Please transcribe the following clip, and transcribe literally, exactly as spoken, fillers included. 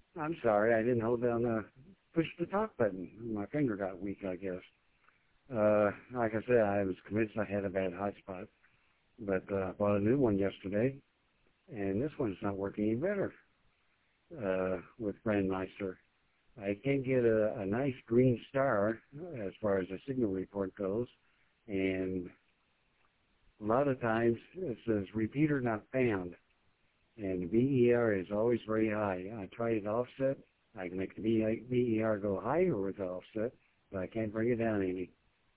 I'm sorry, I didn't hold down the push the talk button. My finger got weak, I guess. Uh, like I said, I was convinced I had a bad hotspot, but uh, I bought a new one yesterday, and this one's not working any better uh, with Brandmeister. I can't get a, a nice green star as far as the signal report goes, and a lot of times it says repeater not found, and the B E R is always very high. I tried it offset. I can make the B E R go higher with the offset, but I can't bring it down any.